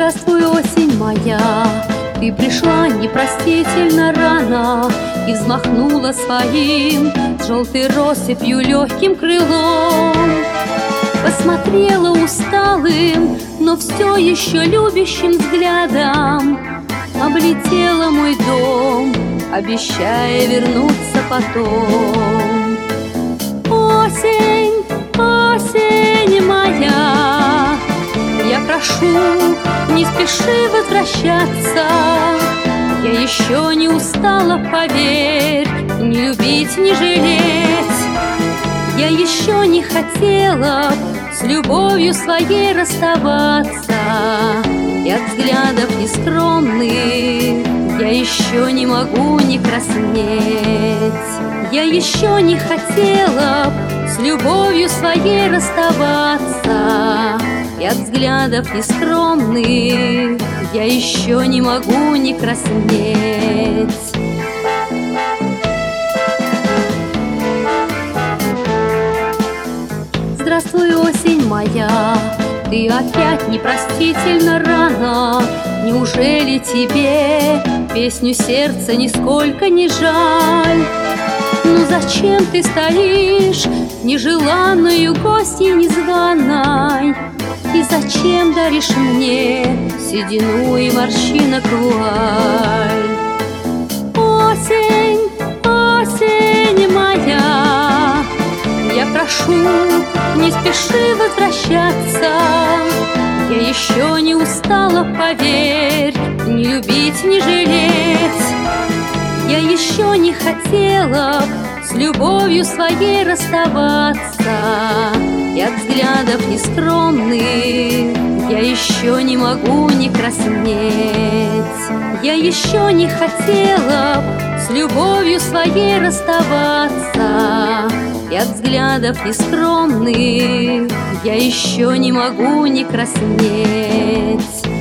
Здравствуй, осень моя, ты пришла непростительно рано и взмахнула своим с желтой россыпью легким крылом. Посмотрела усталым, но все еще любящим взглядом, облетела мой дом, обещая вернуться потом. Осень, осень моя, я прошу, не спеши возвращаться. Я еще не устала, поверь, не любить, не жалеть. Я еще не хотела с любовью своей расставаться, и от взглядов нескромных я еще не могу не краснеть. Я еще не хотела с любовью своей расставаться, и от взглядов нескромных я еще не могу не краснеть. Здравствуй, осень моя, ты опять непростительно рано. Неужели тебе песню сердца нисколько не жаль? Ну зачем ты стоишь нежеланную гостьей незваной? И зачем даришь мне седину и морщинок вуаль? Осень, осень моя, я прошу, не спеши возвращаться. Я еще не устала, поверь, не любить, не жалеть. Я еще не хотела с любовью своей расставаться, и от взглядов нескромных я еще не могу не краснеть. Я еще не хотела с любовью своей расставаться, и от взглядов нескромных я еще не могу не краснеть.